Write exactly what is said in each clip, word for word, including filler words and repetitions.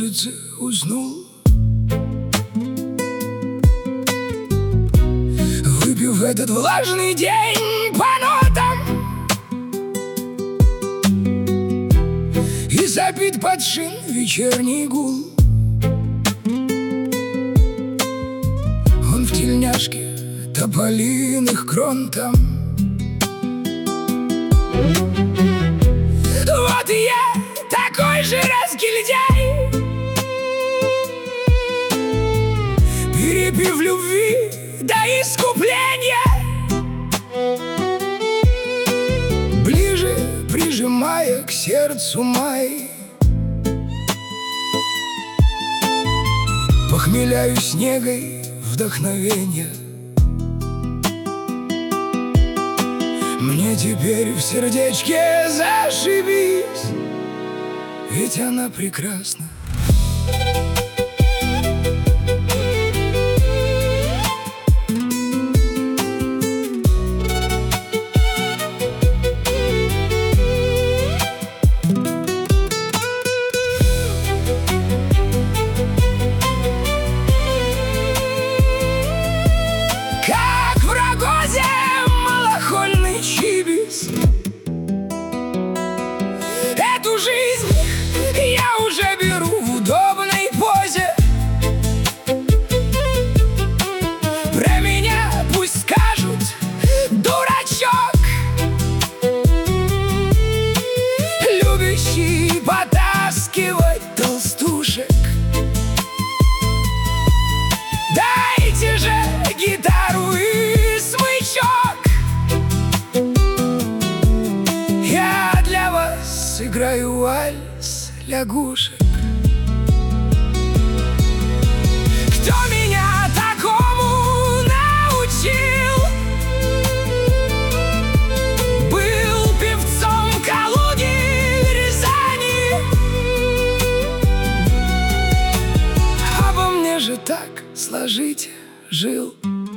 улице уснул, выпив этот влажный день по нотам и забит под шин вечерний гул. Он в тельняшке тополиных крон там. Вот и я такой же разгильдяй, перепив любви до искупления, ближе прижимая к сердцу май. Похмеляюсь снегой вдохновенья. Мне теперь в сердечке зашибись, ведь она прекрасна. Как в рогозе малохольный чибис, эту жизнь я уже беру в удобной позе. Про меня пусть скажут дурачок, любящий потаскивать толстушек. Дайте же гитару и смычок, я для вас сыграю вальс лягушек. Кто меня такому научил? Был певцом Калуги, Рязани. Обо мне же так сложите жил.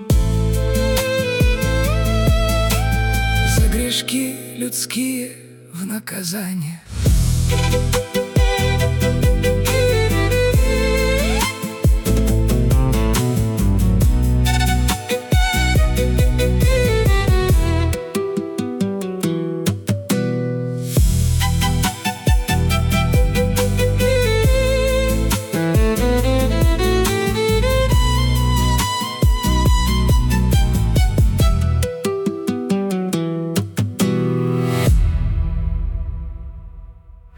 За грешки людские в наказание.